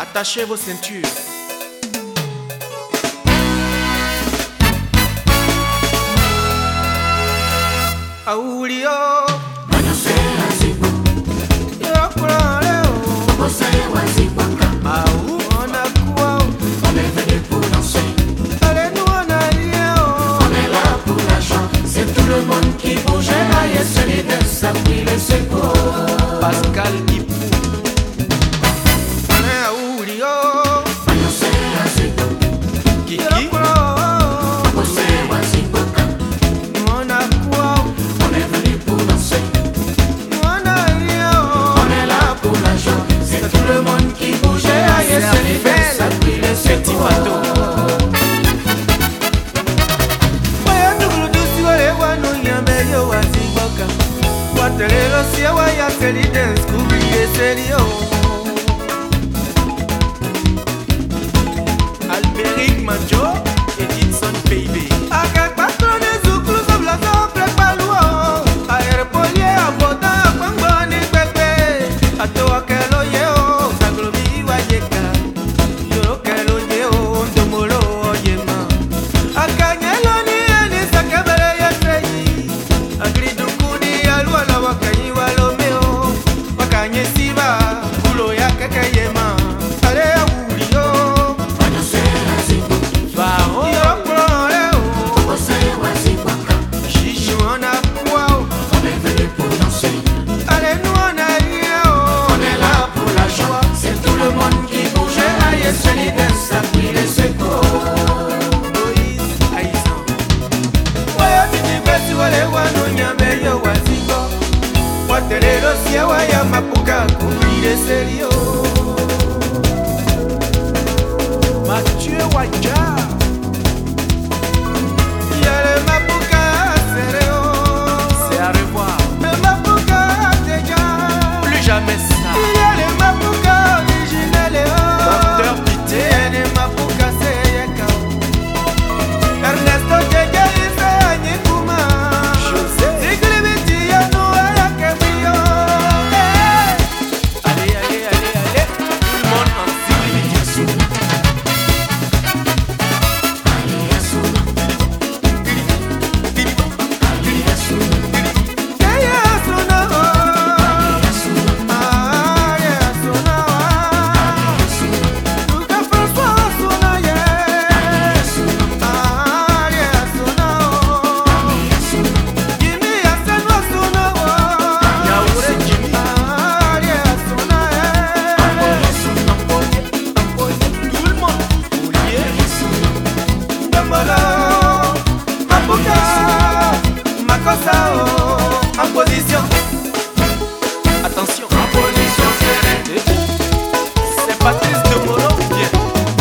Attachez vos ceintures. Aulio Manyose azibu Yokuloleo Bose wazibwanga Au ona kuwa On est venu pour danser Allez nous on a lié On est là pour la joie C'est tout le monde qui bouge là et c'est l'idée ça prie les secours Pascal Ipou On est Aulio Manyose azibu Kiki Bose wazibwanga On a kuwa On est venu pour danser On a lié On est là pour la joie C'est tout le monde qui bouge là et c'est l'idée ça prie les Petit secours bateau Waya ndugu wale wanu nyambe yo waziboka Watelelo siya waya seli dance kubiye seli yo Alberic Manjo Edison Baby Akak patrone zukulu sablazo prepaluo Aeropolie aboda kwangoni pepe Ato akelo yeo Saglobi wajeka Yoro kelo yeo Ndomolo oyema Akanyelo ni eni sakebele yeseyi Agridukuni aluala wakanyi walomeo Wakanye siba Kulo ya keke yema Ale ya ulio Manyose azibu Faro Yokuloleo Bose wazibwanga Jijouana kwao On est venu pour danser Ale nous on a lié On est là pour la joie, c'est tout le monde qui bouge là et c'est l'idée, ça prie les secours. Moïse Aïsan Waya miti besi wale wanu nyambe yo wazibo Watelelo siya waya mapuka kumbile selio Mathieu Waja Yale mapuka sereo C'est à revoir Le mapuka déjà Plus jamais ça Yale mapuka original Docteur Pité Yale mapuka seyeka Ernesto Jeje Ise Anyikuma José Ziglibiti Yanu Ayakebio Allez, allez, allez, allez Tout le monde en Ziglibiti En position. Attention. En position serrée, C'est Patrice Domoro. Bien.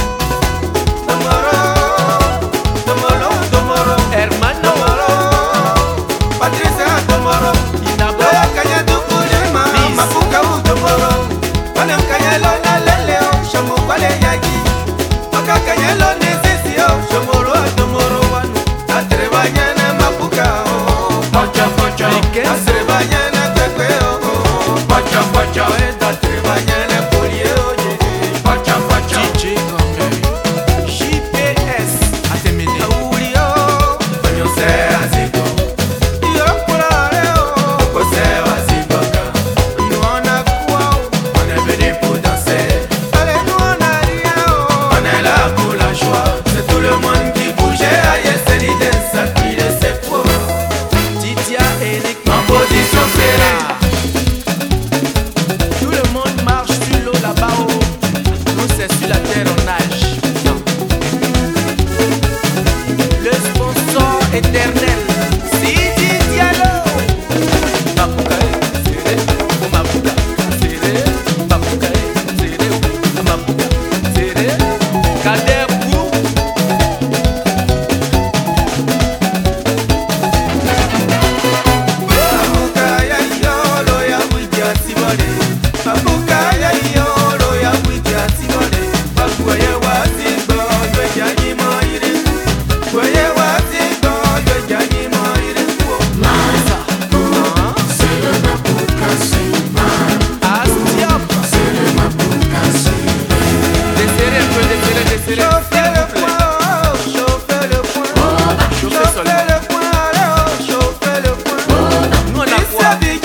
Domoro. Hermano. Patrice Domoro. Inaboya kanya dukulema. Mafuka u Domoro. Panem kanya lona leleo. Shamu kwale yagi. Maka kanya lone sisio. Shomoro Domoro wanu. Atrebanyene mafuka o. pocha pocha, Atrebanyene kwekwe o. pocha pocha, Atrebanyene polie oye. pocha pocha, DJ Corneille. JPS Atemene Aulio Manyose azibu Yokuloleo Bose wazibwanga Nuona kwao On est venu pour danser Ale nuona lieo On est là pour la joie, c'est tout le monde qui bouge là et c'est l'idée, ça prie les secours. Titia Eric En position serrée, Tout le monde marche sur l'eau là-bas haut. Nous c'est sur la terre on nage. Le sponsor éternel Sidi Diallo. Mapuka serré, Mapuka serré, Mapuka serré, Mapuka serré. Kader Bou. Mapuka ya yolo ya wiki atibode. Mapuka ya yolo ya wiki atibode. Mapuka ya wazigbo ywe janyi mo ire. Weye wazigbo ywe janyi mo ire. c'est le Mapuka, c'est Astiop. le Mapuka, c'est David